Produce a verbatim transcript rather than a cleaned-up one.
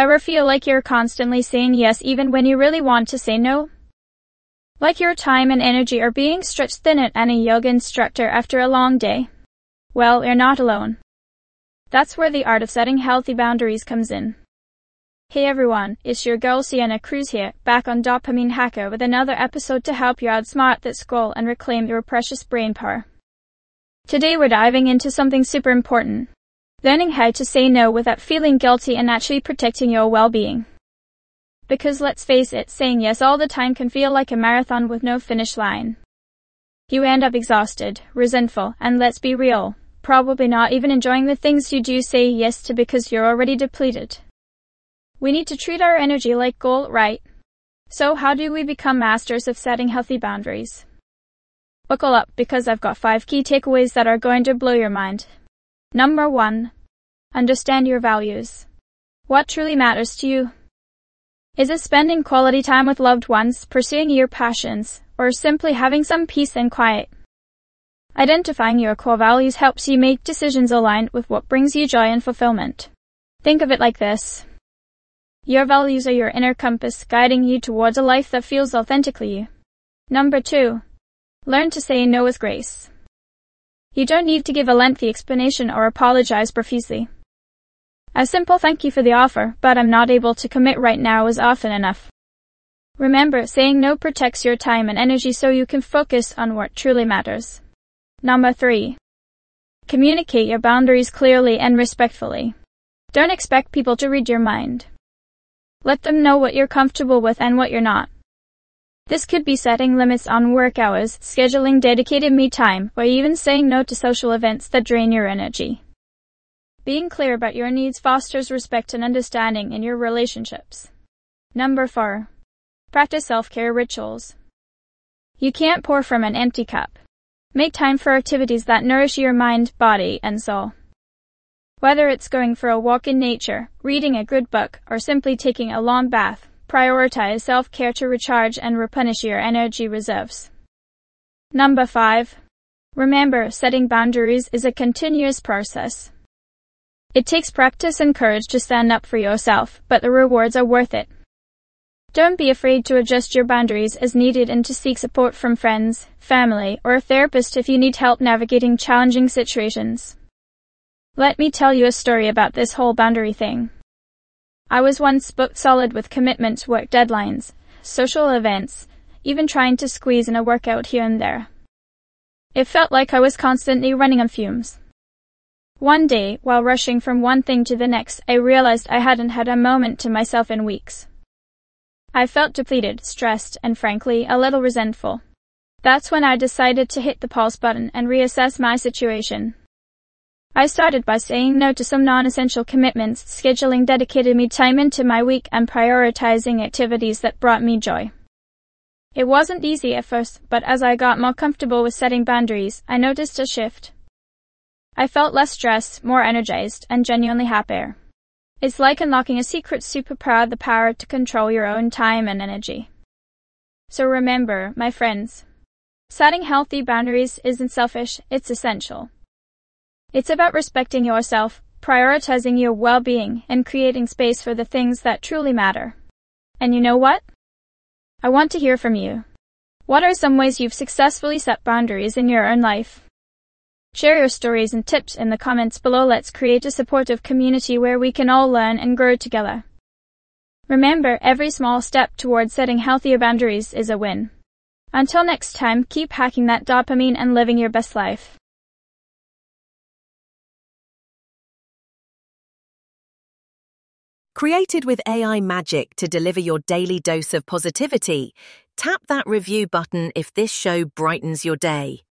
Ever feel like you're constantly saying yes even when you really want to say no? Like your time and energy are being stretched thin at any yoga instructor after a long day? Well, you're not alone. That's where the art of setting healthy boundaries comes in. Hey everyone, it's your girl Sienna Cruz here, back on Dopamine Hacker with another episode to help you outsmart that scroll and reclaim your precious brain power. Today we're diving into something super important. Learning how to say no without feeling guilty and actually protecting your well-being. Because let's face it, saying yes all the time can feel like a marathon with no finish line. You end up exhausted, resentful, and let's be real, probably not even enjoying the things you do say yes to because you're already depleted. We need to treat our energy like gold, right? So how do we become masters of setting healthy boundaries? Buckle up because I've got five key takeaways that are going to blow your mind. Number one. Understand your values. What truly matters to you? Is it spending quality time with loved ones, pursuing your passions, or simply having some peace and quiet? Identifying your core values helps you make decisions aligned with what brings you joy and fulfillment. Think of it like this. Your values are your inner compass guiding you towards a life that feels authentically you. Number two. Learn to say no with grace. You don't need to give a lengthy explanation or apologize profusely. A simple thank you for the offer, but I'm not able to commit right now is often enough. Remember, saying no protects your time and energy so you can focus on what truly matters. Number three. Communicate your boundaries clearly and respectfully. Don't expect people to read your mind. Let them know what you're comfortable with and what you're not. This could be setting limits on work hours, scheduling dedicated me time, or even saying no to social events that drain your energy. Being clear about your needs fosters respect and understanding in your relationships. Number four. Practice self-care rituals. You can't pour from an empty cup. Make time for activities that nourish your mind, body, and soul. Whether it's going for a walk in nature, reading a good book, or simply taking a long bath, prioritize self-care to recharge and replenish your energy reserves. Number five. Remember, setting boundaries is a continuous process. It takes practice and courage to stand up for yourself, but the rewards are worth it. Don't be afraid to adjust your boundaries as needed and to seek support from friends, family, or a therapist if you need help navigating challenging situations. Let me tell you a story about this whole boundary thing. I was once booked solid with commitments, work deadlines, social events, even trying to squeeze in a workout here and there. It felt like I was constantly running on fumes. One day, while rushing from one thing to the next, I realized I hadn't had a moment to myself in weeks. I felt depleted, stressed, and frankly, a little resentful. That's when I decided to hit the pause button and reassess my situation. I started by saying no to some non-essential commitments, scheduling dedicated me time into my week, and prioritizing activities that brought me joy. It wasn't easy at first, but as I got more comfortable with setting boundaries, I noticed a shift. I felt less stressed, more energized, and genuinely happier. It's like unlocking a secret superpower, the power to control your own time and energy. So remember, my friends, setting healthy boundaries isn't selfish, it's essential. It's about respecting yourself, prioritizing your well-being, and creating space for the things that truly matter. And you know what? I want to hear from you. What are some ways you've successfully set boundaries in your own life? Share your stories and tips in the comments below. Let's create a supportive community where we can all learn and grow together. Remember, every small step towards setting healthier boundaries is a win. Until next time, keep hacking that dopamine and living your best life. Created with A I magic to deliver your daily dose of positivity, tap that review button if this show brightens your day.